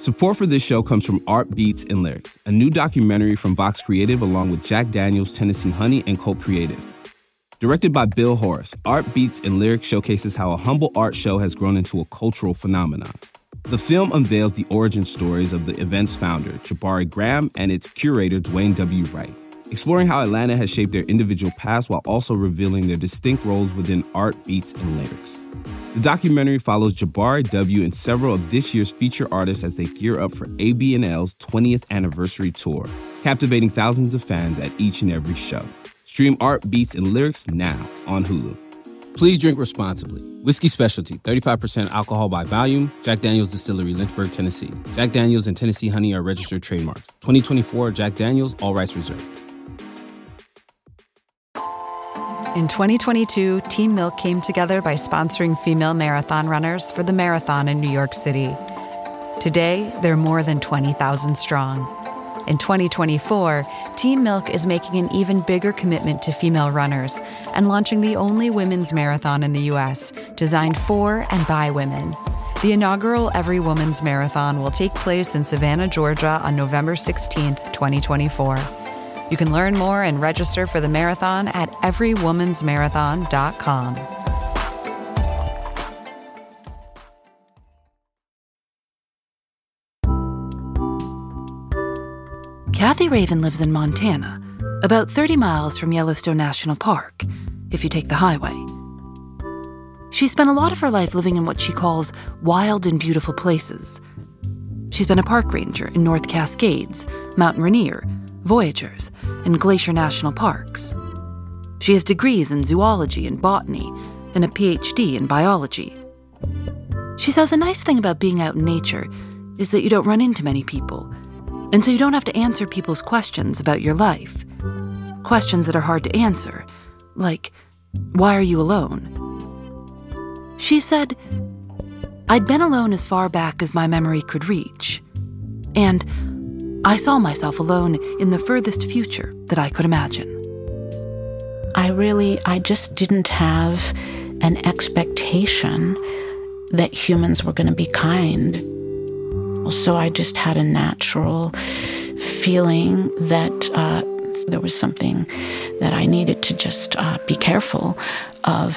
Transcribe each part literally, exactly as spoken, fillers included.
Support for this show comes from Art Beats and Lyrics, a new documentary from Vox Creative along with Jack Daniels, Tennessee Honey, and Cult Creative. Directed by Bill Horace, Art Beats and Lyrics showcases how a humble art show has grown into a cultural phenomenon. The film unveils the origin stories of the event's founder, Jabari Graham, and its curator, Dwayne W. Wright, exploring how Atlanta has shaped their individual paths while also revealing their distinct roles within Art Beats and Lyrics. The documentary follows Jabari W. and several of this year's feature artists as they gear up for A B N L's twentieth anniversary tour, captivating thousands of fans at each and every show. Stream Art Beats and Lyrics now on Hulu. Please drink responsibly. Whiskey Specialty, thirty-five percent alcohol by volume. Jack Daniels Distillery, Lynchburg, Tennessee. Jack Daniels and Tennessee Honey are registered trademarks. twenty twenty-four Jack Daniels, all rights reserved. In twenty twenty-two, Team Milk came together by sponsoring female marathon runners for the marathon in New York City. Today, they're more than twenty thousand strong. In twenty twenty-four, Team Milk is making an even bigger commitment to female runners and launching the only women's marathon in the U S designed for and by women. The inaugural Every Woman's Marathon will take place in Savannah, Georgia on November sixteenth, twenty twenty-four. You can learn more and register for the marathon at every womans marathon dot com. Kathy Raven lives in Montana, about thirty miles from Yellowstone National Park, if you take the highway. She spent a lot of her life living in what she calls wild and beautiful places. She's been a park ranger in North Cascades, Mount Rainier, Voyageurs, and Glacier National Parks. She has degrees in zoology and botany and a P H D in biology. She says a nice thing about being out in nature is that you don't run into many people, and so you don't have to answer people's questions about your life. Questions that are hard to answer, like, why are you alone? She said, I'd been alone as far back as my memory could reach, and I saw myself alone in the furthest future that I could imagine. I really, I just didn't have an expectation that humans were going to be kind. So I just had a natural feeling that uh, there was something that I needed to just uh, be careful of.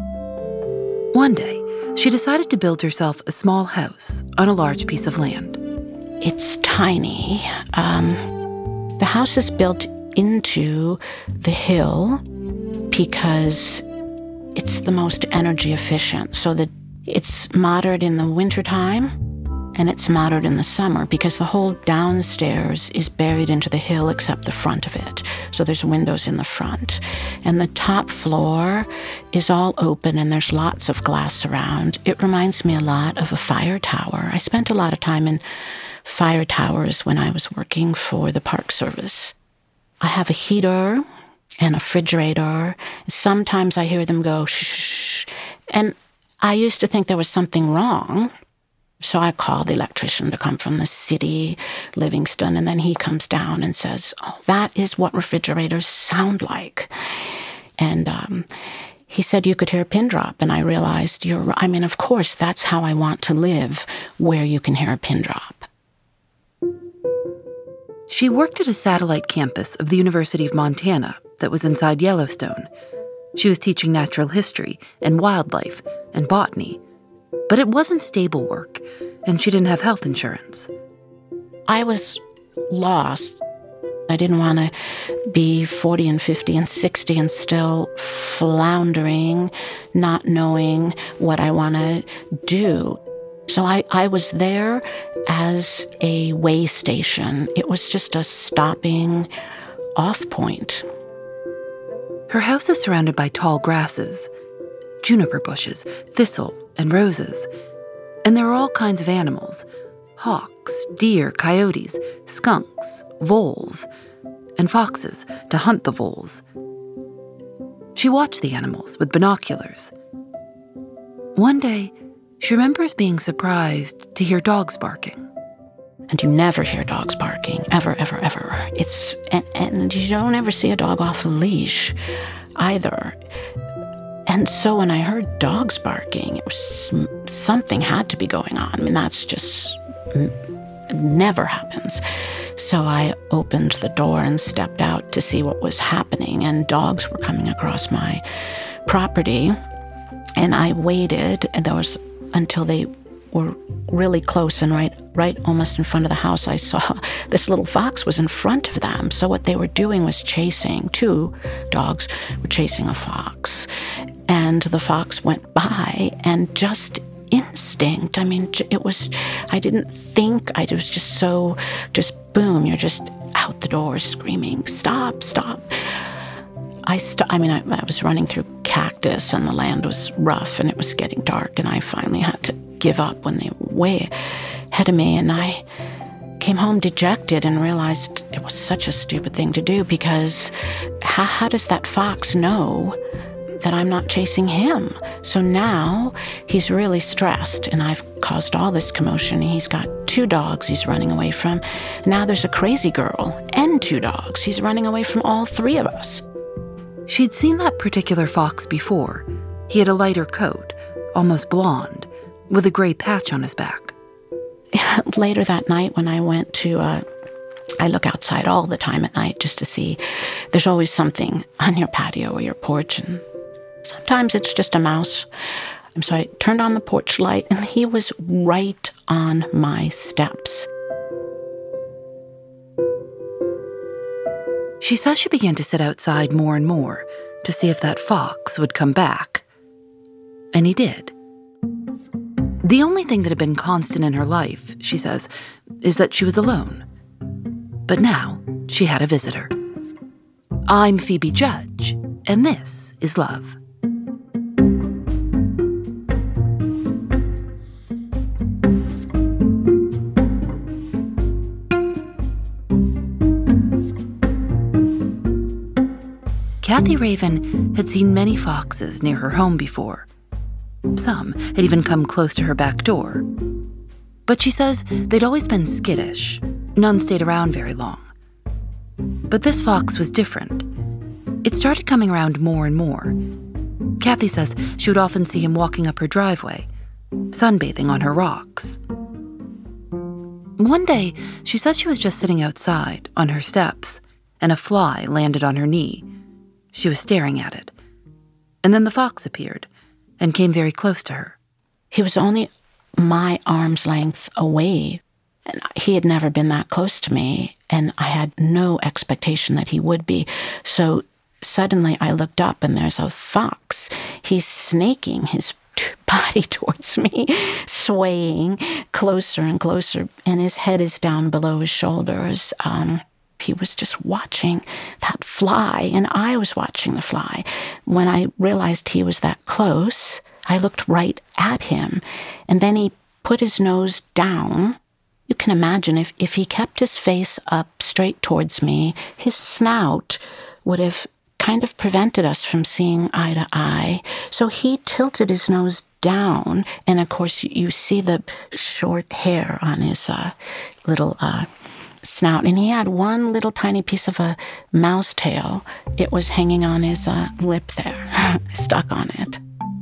One day, she decided to build herself a small house on a large piece of land. It's tiny. Um, the house is built into the hill because it's the most energy efficient. So that it's moderate in the wintertime and it's moderate in the summer because the whole downstairs is buried into the hill except the front of it. So there's windows in the front. And the top floor is all open and there's lots of glass around. It reminds me a lot of a fire tower. I spent a lot of time in fire towers when I was working for the Park Service. I have a heater and a refrigerator. Sometimes I hear them go shh, and I used to think there was something wrong. So I called the electrician to come from the city, Livingston, and then he comes down and says, oh, that is what refrigerators sound like. And um, he said you could hear a pin drop, and I realized, you're. I mean, of course, that's how I want to live, where you can hear a pin drop. She worked at a satellite campus of the University of Montana that was inside Yellowstone. She was teaching natural history and wildlife and botany. But it wasn't stable work, and she didn't have health insurance. I was lost. I didn't want to be forty and fifty and sixty and still floundering, not knowing what I want to do. So I, I was there as a way station. It was just a stopping off point. Her house is surrounded by tall grasses, juniper bushes, thistle, and roses. And there are all kinds of animals: hawks, deer, coyotes, skunks, voles, and foxes to hunt the voles. She watched the animals with binoculars. One day, she remembers being surprised to hear dogs barking. And you never hear dogs barking, ever, ever, ever. It's and, and you don't ever see a dog off a leash either. And so when I heard dogs barking, it was something had to be going on. I mean, that's just never happens. So I opened the door and stepped out to see what was happening, and dogs were coming across my property. And I waited, and there was until they were really close, and right right almost in front of the house, I saw this little fox was in front of them. So what they were doing was chasing, two dogs were chasing a fox. And the fox went by, and just instinct, I mean, it was, I didn't think, I was just so, just boom, you're just out the door screaming, stop, stop. I st- I mean, I, I was running through cactus, and the land was rough, and it was getting dark, and I finally had to give up when they were way ahead of me. And I came home dejected and realized it was such a stupid thing to do, because how, how does that fox know that I'm not chasing him? So now he's really stressed, and I've caused all this commotion. He's got two dogs he's running away from. Now there's a crazy girl and two dogs. He's running away from all three of us. She'd seen that particular fox before. He had a lighter coat, almost blonde, with a gray patch on his back. Later that night when I went to, uh, I look outside all the time at night just to see, there's always something on your patio or your porch, and sometimes it's just a mouse. And so I turned on the porch light, and he was right on my steps. She says she began to sit outside more and more to see if that fox would come back. And he did. The only thing that had been constant in her life, she says, is that she was alone. But now she had a visitor. I'm Phoebe Judge, and this is Love. Kathy Raven had seen many foxes near her home before. Some had even come close to her back door. But she says they'd always been skittish. None stayed around very long. But this fox was different. It started coming around more and more. Kathy says she would often see him walking up her driveway, sunbathing on her rocks. One day, she says she was just sitting outside on her steps, and a fly landed on her knee. She was staring at it. And then the fox appeared and came very close to her. He was only my arm's length away, and he had never been that close to me, and I had no expectation that he would be. So suddenly I looked up, and there's a fox. He's snaking his body towards me, swaying closer and closer, and his head is down below his shoulders. Um, he was just watching that fly, and I was watching the fly. When I realized he was that close, I looked right at him, and then he put his nose down. You can imagine if, if he kept his face up straight towards me, his snout would have kind of prevented us from seeing eye to eye. So he tilted his nose down, and of course you see the short hair on his uh, little uh, snout, and he had one little tiny piece of a mouse tail. It was hanging on his uh, lip there, stuck on it.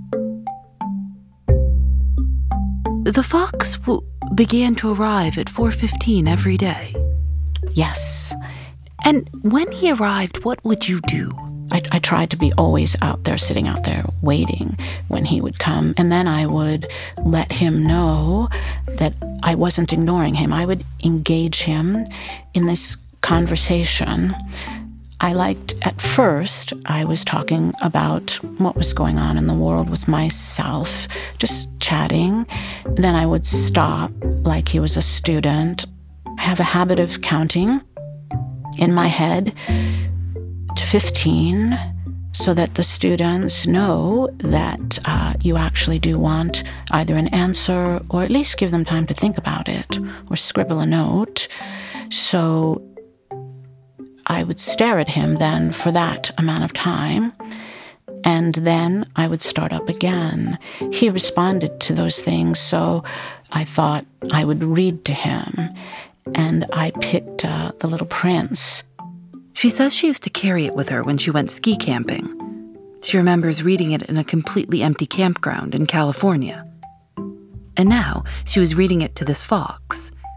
The fox w- began to arrive at four fifteen every day. Yes. And when he arrived, what would you do? I, I tried to be always out there, sitting out there, waiting when he would come. And then I would let him know that I wasn't ignoring him. I would engage him in this conversation. I liked, at first, I was talking about what was going on in the world with myself, just chatting. Then I would stop like he was a student. I have a habit of counting in my head to fifteen so that the students know that uh, you actually do want either an answer or at least give them time to think about it or scribble a note. So I would stare at him then for that amount of time, and then I would start up again. He responded to those things, so I thought I would read to him, and I picked uh, The Little Prince. She says she used to carry it with her when she went ski camping. She remembers reading it in a completely empty campground in California. And now she was reading it to this fox.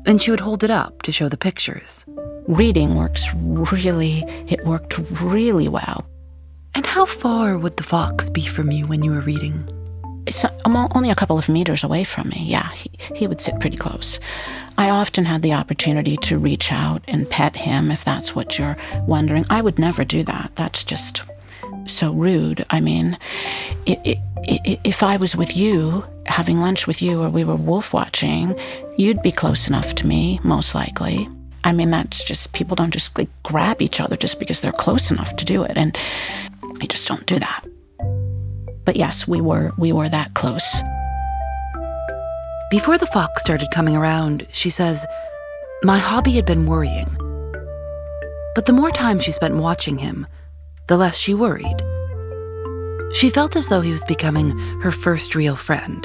and she would hold it up to show the pictures. Reading works really, it worked really well. And how far would the fox be from you when you were reading? It's only a couple of meters away from me. Yeah, he, he would sit pretty close. I often had the opportunity to reach out and pet him, if that's what you're wondering. I would never do that. That's just so rude. I mean, it, it, it, if I was with you, having lunch with you, or we were wolf watching, you'd be close enough to me, most likely. I mean, that's just, people don't just like grab each other just because they're close enough to do it. And I just don't do that. But yes, we were we were that close. Before the fox started coming around, she says, my hobby had been worrying. But the more time she spent watching him, the less she worried. She felt as though he was becoming her first real friend.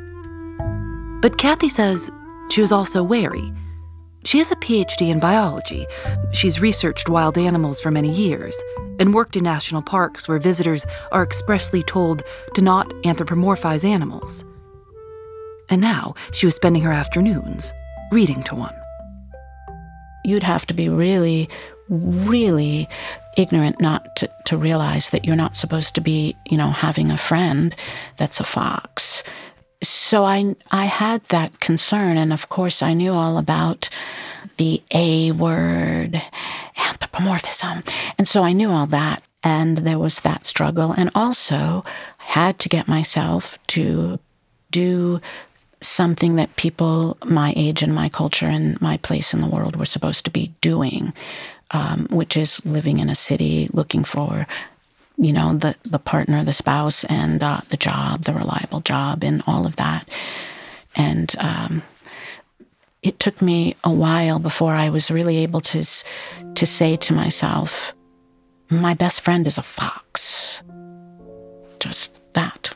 But Kathy says she was also wary. She has a P H D in biology. She's researched wild animals for many years and worked in national parks where visitors are expressly told to not anthropomorphize animals. And now she was spending her afternoons reading to one. You'd have to be really, really ignorant not to, to realize that you're not supposed to be, you know, having a friend that's a fox. So I I had that concern, and of course I knew all about the A word, anthropomorphism. And so I knew all that, and there was that struggle. And also I had to get myself to do something that people my age and my culture and my place in the world were supposed to be doing, um, which is living in a city, looking for, you know, the, the partner, the spouse, and uh, the job, the reliable job, and all of that. And um, it took me a while before I was really able to to say to myself, my best friend is a fox. Just that.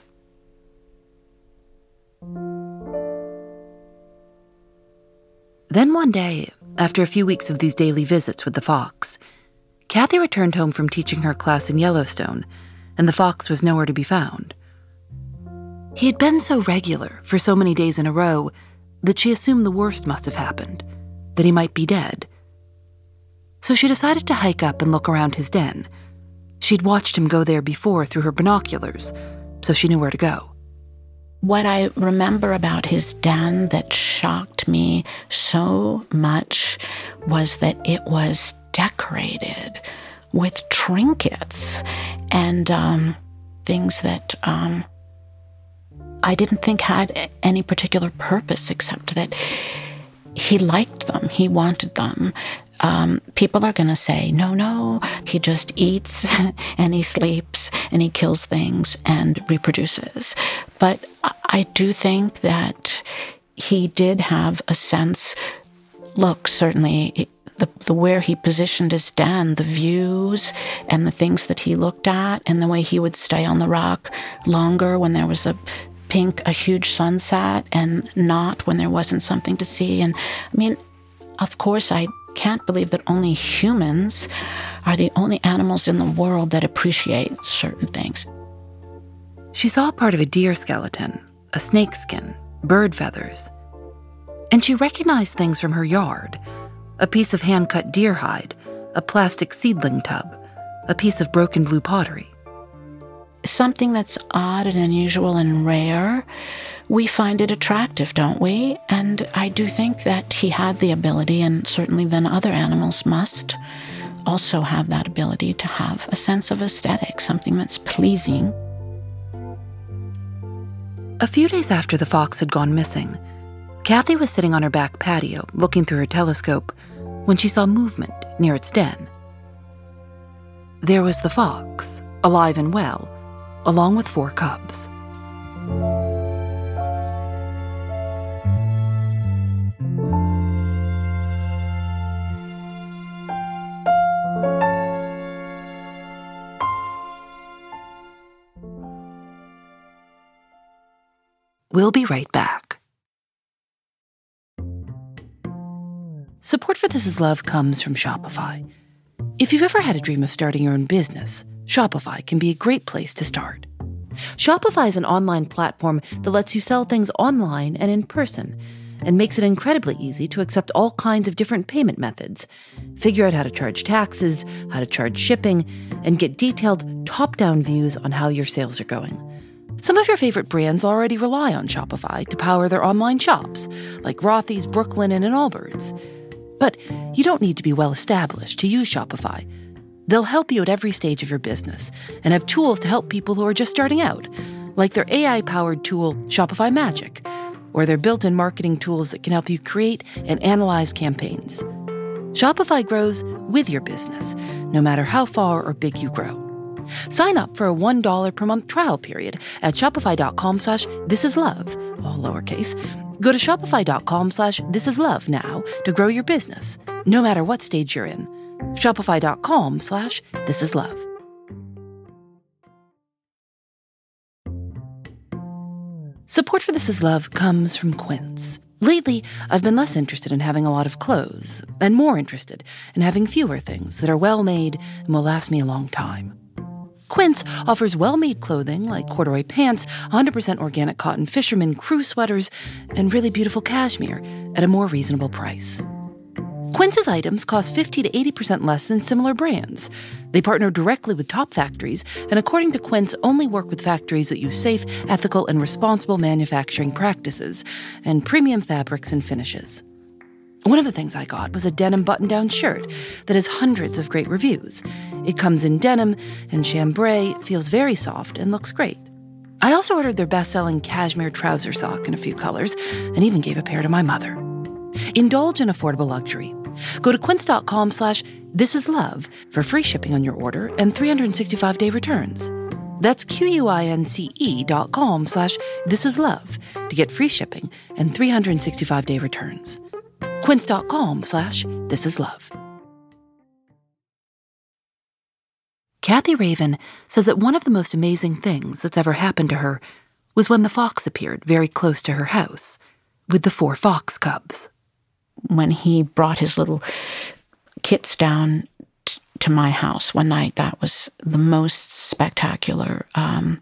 Then one day, after a few weeks of these daily visits with the fox, Kathy returned home from teaching her class in Yellowstone, and the fox was nowhere to be found. He had been so regular for so many days in a row that she assumed the worst must have happened, that he might be dead. So she decided to hike up and look around his den. She'd watched him go there before through her binoculars, so she knew where to go. What I remember about his den that shocked me so much was that it was decorated with trinkets and um, things that um, I didn't think had any particular purpose except that he liked them, he wanted them. Um, people are going to say, no, no, he just eats and he sleeps and he kills things and reproduces. But I do think that he did have a sense, look, certainly the, the where he positioned his den, the views and the things that he looked at, and the way he would stay on the rock longer when there was a pink, a huge sunset, and not when there wasn't something to see. And I mean, of course, I can't believe that only humans are the only animals in the world that appreciate certain things. She saw part of a deer skeleton, a snake skin, bird feathers, and she recognized things from her yard: a piece of hand-cut deer hide, a plastic seedling tub, a piece of broken blue pottery. Something that's odd and unusual and rare, we find it attractive, don't we? And I do think that he had the ability, and certainly then other animals must also have that ability to have a sense of aesthetic, something that's pleasing. A few days after the fox had gone missing, Kathy was sitting on her back patio looking through her telescope when she saw movement near its den. There was the fox, alive and well, along with four cubs. We'll be right back. Support for This Is Love comes from Shopify. If you've ever had a dream of starting your own business, Shopify can be a great place to start. Shopify is an online platform that lets you sell things online and in person, and makes it incredibly easy to accept all kinds of different payment methods, figure out how to charge taxes, how to charge shipping, and get detailed top-down views on how your sales are going. Some of your favorite brands already rely on Shopify to power their online shops, like Rothy's, Brooklinen, and Allbirds. But you don't need to be well-established to use Shopify. They'll help you at every stage of your business and have tools to help people who are just starting out, like their A I-powered tool, Shopify Magic, or their built-in marketing tools that can help you create and analyze campaigns. Shopify grows with your business, no matter how far or big you grow. Sign up for a one dollar per month trial period at shopify.com slash thisislove, all lowercase. Go to shopify.com slash thisislove now to grow your business, no matter what stage you're in. Shopify.com slash thisislove. Support for This Is Love comes from Quince. Lately, I've been less interested in having a lot of clothes and more interested in having fewer things that are well-made and will last me a long time. Quince offers well-made clothing like corduroy pants, one hundred percent organic cotton fisherman crew sweaters, and really beautiful cashmere at a more reasonable price. Quince's items cost fifty to eighty percent less than similar brands. They partner directly with top factories, and according to Quince, only work with factories that use safe, ethical, and responsible manufacturing practices and premium fabrics and finishes. One of the things I got was a denim button-down shirt that has hundreds of great reviews. It comes in denim and chambray, feels very soft, and looks great. I also ordered their best-selling cashmere trouser sock in a few colors and even gave a pair to my mother. Indulge in affordable luxury. Go to quince.com slash thisislove for free shipping on your order and three hundred sixty-five day returns. That's Q-U-I-N-C-E dot com slash thisislove to get free shipping and three hundred sixty-five day returns. Quince.com slash thisislove. Kathy Raven says that one of the most amazing things that's ever happened to her was when the fox appeared very close to her house with the four fox cubs. When he brought his little kits down t- to my house one night, that was the most spectacular. Um,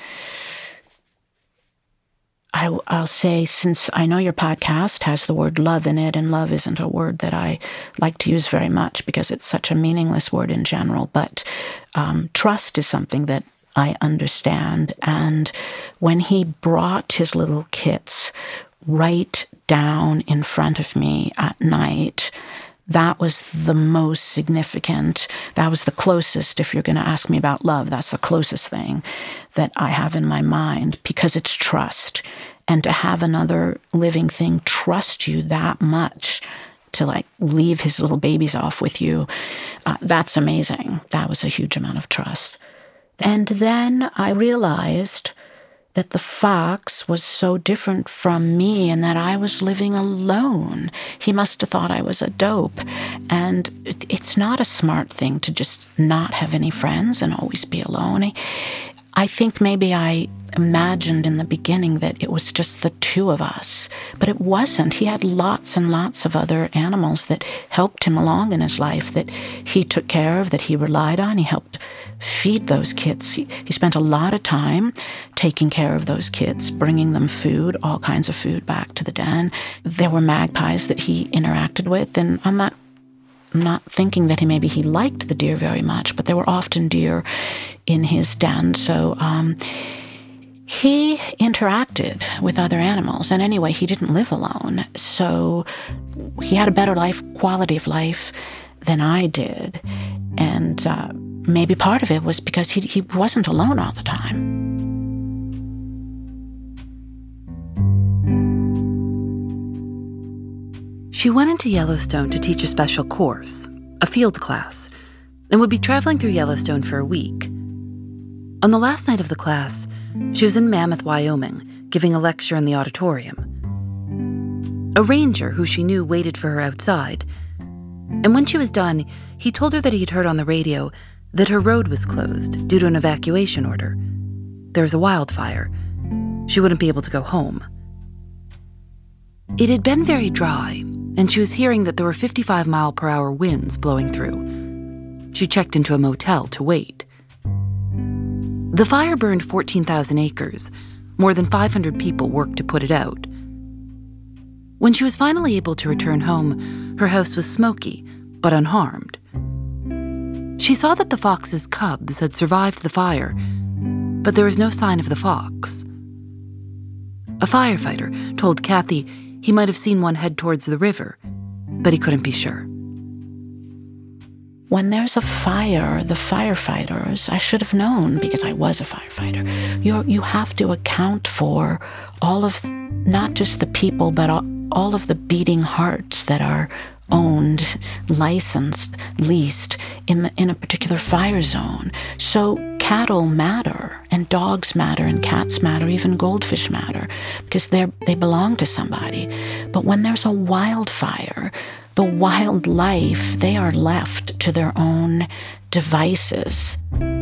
I, I'll say, since I know your podcast has the word love in it, and love isn't a word that I like to use very much because it's such a meaningless word in general, but um, trust is something that I understand. And when he brought his little kits right down in front of me at night, that was the most significant. That was the closest, if you're going to ask me about love, that's the closest thing that I have in my mind, because it's trust. And to have another living thing trust you that much to like leave his little babies off with you, uh, that's amazing. That was a huge amount of trust. And then I realized that the fox was so different from me and that I was living alone. He must have thought I was a dope. And it, it's not a smart thing to just not have any friends and always be alone. I, I think maybe I imagined in the beginning that it was just the two of us, but it wasn't. He had lots and lots of other animals that helped him along in his life, that he took care of, that he relied on. He helped feed those kids. He, he spent a lot of time taking care of those kids, bringing them food, all kinds of food back to the den. There were magpies that he interacted with, and I'm not I'm not thinking that he maybe he liked the deer very much, but there were often deer in his den. So um, he interacted with other animals. And anyway, he didn't live alone. So he had a better life, quality of life than I did. And uh, maybe part of it was because he, he wasn't alone all the time. She went into Yellowstone to teach a special course, a field class, and would be traveling through Yellowstone for a week. On the last night of the class, she was in Mammoth, Wyoming, giving a lecture in the auditorium. A ranger who she knew waited for her outside, and when she was done, he told her that he'd heard on the radio that her road was closed due to an evacuation order. There was a wildfire. She wouldn't be able to go home. It had been very dry, and she was hearing that there were fifty-five mile per hour winds blowing through. She checked into a motel to wait. The fire burned fourteen thousand acres. More than five hundred people worked to put it out. When she was finally able to return home, her house was smoky, but unharmed. She saw that the fox's cubs had survived the fire, but there was no sign of the fox. A firefighter told Kathy he might have seen one head towards the river, but he couldn't be sure. When there's a fire, the firefighters, I should have known because I was a firefighter, you you have to account for all of, not just the people, but all, all of the beating hearts that are owned, licensed, leased in the, in a particular fire zone. So cattle matter, and dogs matter, and cats matter, even goldfish matter, because they they belong to somebody. But when there's a wildfire, the wildlife, they are left to their own devices.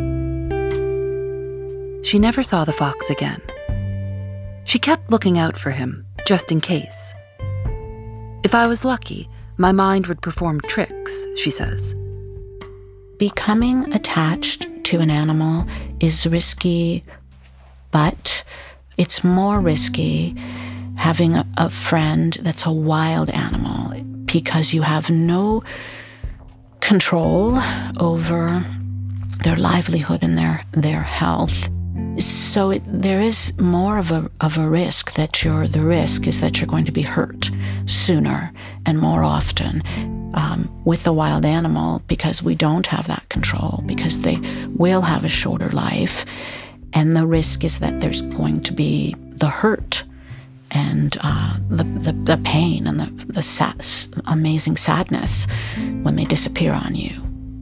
She never saw the fox again. She kept looking out for him, just in case. If I was lucky, my mind would perform tricks, she says. Becoming attached to an animal is risky, but it's more risky having a, a friend that's a wild animal, because you have no control over their livelihood and their their health. So it, there is more of a of a risk that you're the risk is that you're going to be hurt sooner and more often um, with the wild animal, because we don't have that control, because they will have a shorter life, and the risk is that there's going to be the hurt and uh, the, the the pain and the the sad, amazing sadness when they disappear on you.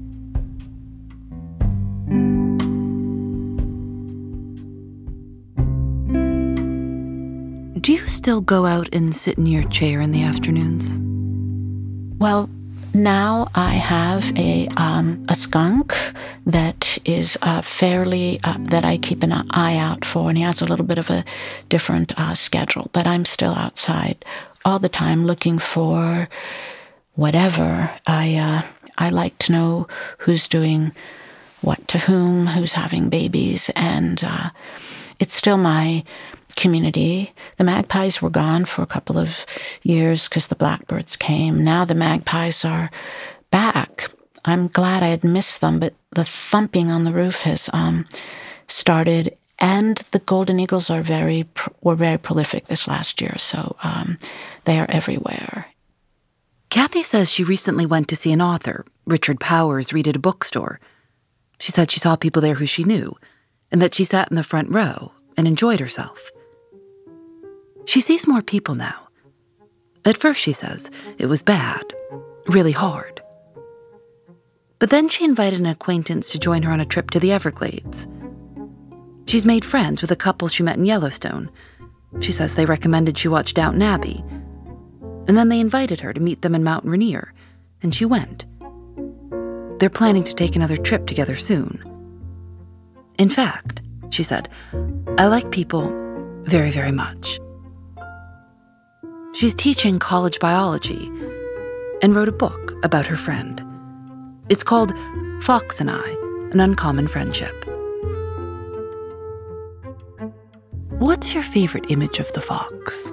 Do you still go out and sit in your chair in the afternoons? Well, now I have a um, a skunk that is uh, fairly, uh, that I keep an eye out for, and he has a little bit of a different uh, schedule, but I'm still outside all the time looking for whatever. I, uh, I like to know who's doing what to whom, who's having babies, and uh, it's still my community. The magpies were gone for a couple of years because the blackbirds came. Now the magpies are back. I'm glad I had missed them, but the thumping on the roof has um, started, and the golden eagles are very were very prolific this last year, so um, they are everywhere. Kathy says she recently went to see an author, Richard Powers, read at a bookstore. She said she saw people there who she knew, and that she sat in the front row and enjoyed herself. She sees more people now. At first, she says, it was bad, really hard. But then she invited an acquaintance to join her on a trip to the Everglades. She's made friends with a couple she met in Yellowstone. She says they recommended she watch Downton Abbey. And then they invited her to meet them in Mount Rainier, and she went. They're planning to take another trip together soon. In fact, she said, I like people very, very much. She's teaching college biology and wrote a book about her friend. It's called Fox and I, An Uncommon Friendship. What's your favorite image of the fox?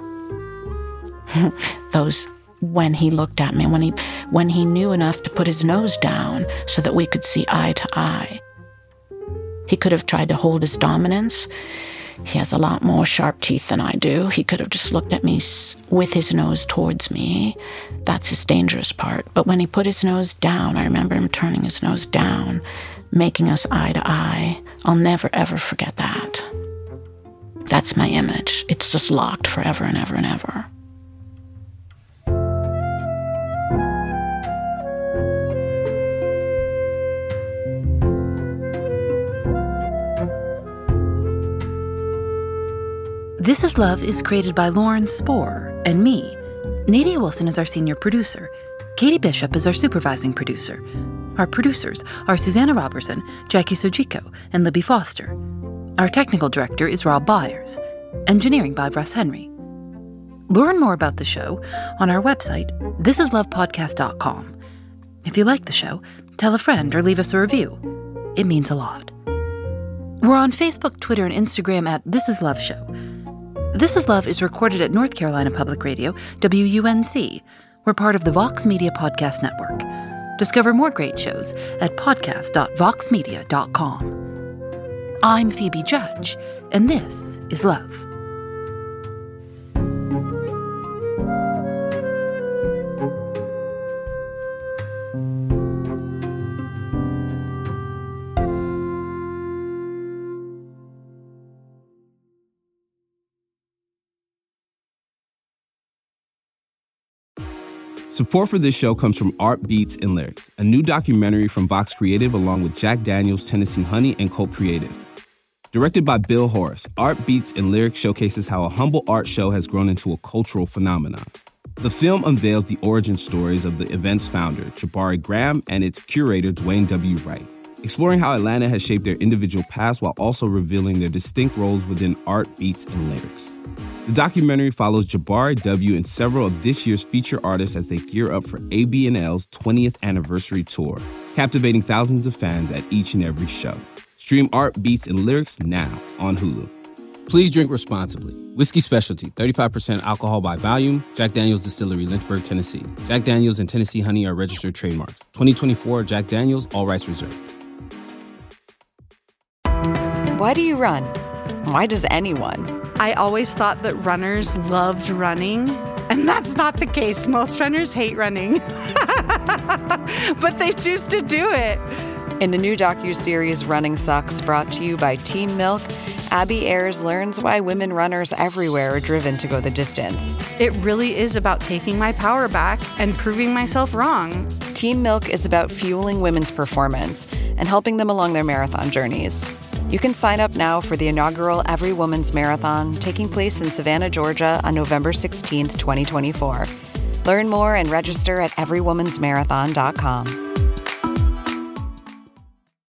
Those, when he looked at me, when he when he knew enough to put his nose down so that we could see eye to eye. He could have tried to hold his dominance. He has a lot more sharp teeth than I do. He could have just looked at me with his nose towards me. That's his dangerous part. But when he put his nose down, I remember him turning his nose down, making us eye to eye. I'll never, ever forget that. That's my image. It's just locked forever and ever and ever. This Is Love is created by Lauren Spohr and me. Nadia Wilson is our senior producer. Katie Bishop is our supervising producer. Our producers are Susanna Robertson, Jackie Sojiko, and Libby Foster. Our technical director is Rob Byers. Engineering by Russ Henry. Learn more about the show on our website, this is love podcast dot com. If you like the show, tell a friend or leave us a review. It means a lot. We're on Facebook, Twitter, and Instagram at This Is Love Show. This Is Love is recorded at North Carolina Public Radio, W U N C. We're part of the Vox Media Podcast Network. Discover more great shows at podcast dot vox media dot com. I'm Phoebe Judge, and this is Love. Support for this show comes from Art Beats and Lyrics, a new documentary from Vox Creative along with Jack Daniels, Tennessee Honey, and Colt Creative. Directed by Bill Horace, Art Beats and Lyrics showcases how a humble art show has grown into a cultural phenomenon. The film unveils the origin stories of the event's founder, Jabari Graham, and its curator, Dwayne W. Wright, exploring how Atlanta has shaped their individual paths while also revealing their distinct roles within art, beats, and lyrics. The documentary follows Jabari W. and several of this year's feature artists as they gear up for A B N L's twentieth anniversary tour, captivating thousands of fans at each and every show. Stream Art, Beats, and Lyrics now on Hulu. Please drink responsibly. Whiskey Specialty, thirty-five percent alcohol by volume. Jack Daniels Distillery, Lynchburg, Tennessee. Jack Daniels and Tennessee Honey are registered trademarks. twenty twenty-four Jack Daniels, all rights reserved. Why do you run? Why does anyone? I always thought that runners loved running, and that's not the case. Most runners hate running, but they choose to do it. In the new docuseries Running Sucks, brought to you by Team Milk, Abby Ayers learns why women runners everywhere are driven to go the distance. It really is about taking my power back and proving myself wrong. Team Milk is about fueling women's performance and helping them along their marathon journeys. You can sign up now for the inaugural Every Woman's Marathon taking place in Savannah, Georgia on November sixteenth, twenty twenty-four. Learn more and register at every woman's marathon dot com.